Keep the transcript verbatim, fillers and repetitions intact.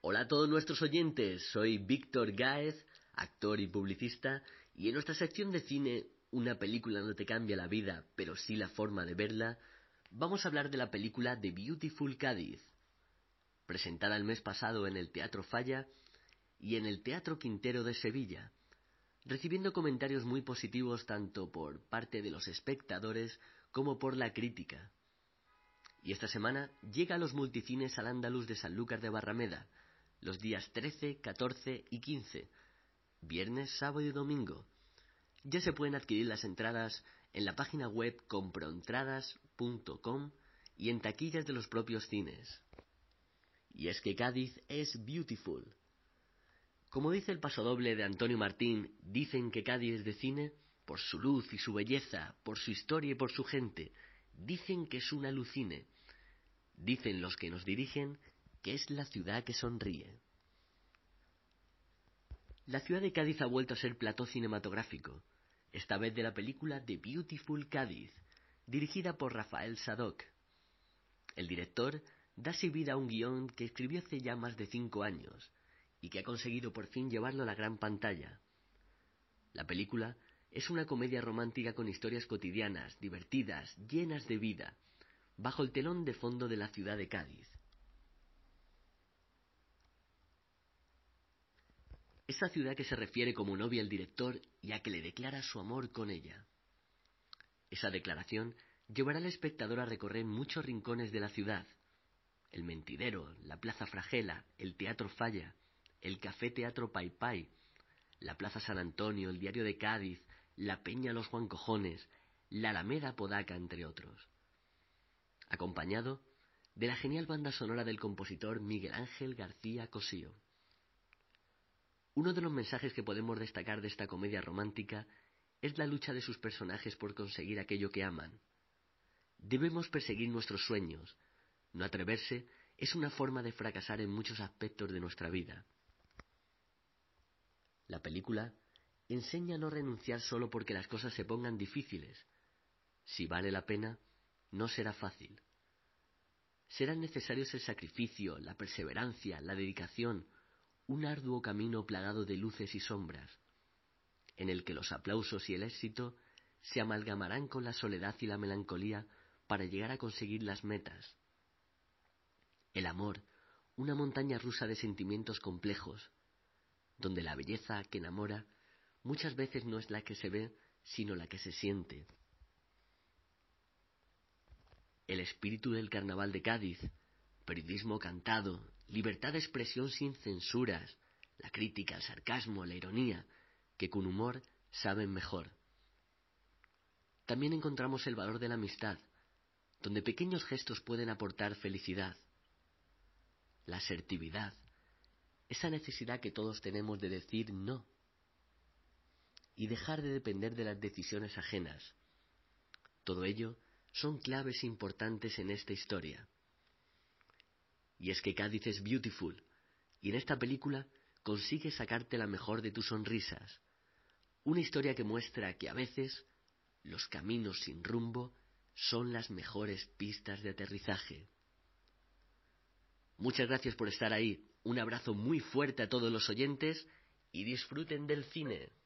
Hola a todos nuestros oyentes, soy Víctor Gáez, actor y publicista, y en nuestra sección de cine, una película no te cambia la vida, pero sí la forma de verla, vamos a hablar de la película The Beautiful Cádiz, presentada el mes pasado en el Teatro Falla y en el Teatro Quintero de Sevilla, recibiendo comentarios muy positivos tanto por parte de los espectadores como por la crítica. Y esta semana llega a los multicines Al Andaluz de Sanlúcar de Barrameda, los días trece, catorce y quince, viernes, sábado y domingo. Ya se pueden adquirir las entradas en la página web comproentradas punto com y en taquillas de los propios cines. Y es que Cádiz es beautiful. Como dice el pasodoble de Antonio Martín, dicen que Cádiz es de cine por su luz y su belleza, por su historia y por su gente. Dicen que es un alucine. Dicen los que nos dirigen que es la ciudad que sonríe. La ciudad de Cádiz ha vuelto a ser plató cinematográfico, esta vez de la película The Beautiful Cádiz, dirigida por Rafael Sadoc. El director da así vida a un guión que escribió hace ya más de cinco años y que ha conseguido por fin llevarlo a la gran pantalla. La película es una comedia romántica con historias cotidianas, divertidas, llenas de vida, bajo el telón de fondo de la ciudad de Cádiz. Esa ciudad que se refiere como novia al director y a que le declara su amor con ella. Esa declaración llevará al espectador a recorrer muchos rincones de la ciudad: el Mentidero, la Plaza Fragela, el Teatro Falla, el Café Teatro Pai Pai, la Plaza San Antonio, el Diario de Cádiz, la Peña Los Juan Cojones, la Alameda Apodaca, entre otros. Acompañado de la genial banda sonora del compositor Miguel Ángel García Cosío. Uno de los mensajes que podemos destacar de esta comedia romántica es la lucha de sus personajes por conseguir aquello que aman. Debemos perseguir nuestros sueños. No atreverse es una forma de fracasar en muchos aspectos de nuestra vida. La película enseña a no renunciar solo porque las cosas se pongan difíciles. Si vale la pena, no será fácil. Serán necesarios el sacrificio, la perseverancia, la dedicación, un arduo camino plagado de luces y sombras, en el que los aplausos y el éxito se amalgamarán con la soledad y la melancolía para llegar a conseguir las metas. El amor, una montaña rusa de sentimientos complejos, donde la belleza que enamora muchas veces no es la que se ve, sino la que se siente. El espíritu del Carnaval de Cádiz, periodismo cantado, libertad de expresión sin censuras, la crítica, el sarcasmo, la ironía, que con humor saben mejor. También encontramos el valor de la amistad, donde pequeños gestos pueden aportar felicidad. La asertividad, esa necesidad que todos tenemos de decir no y dejar de depender de las decisiones ajenas. Todo ello son claves importantes en esta historia. Y es que Cádiz es beautiful, y en esta película consigue sacarte la mejor de tus sonrisas. Una historia que muestra que a veces los caminos sin rumbo son las mejores pistas de aterrizaje. Muchas gracias por estar ahí, un abrazo muy fuerte a todos los oyentes y disfruten del cine.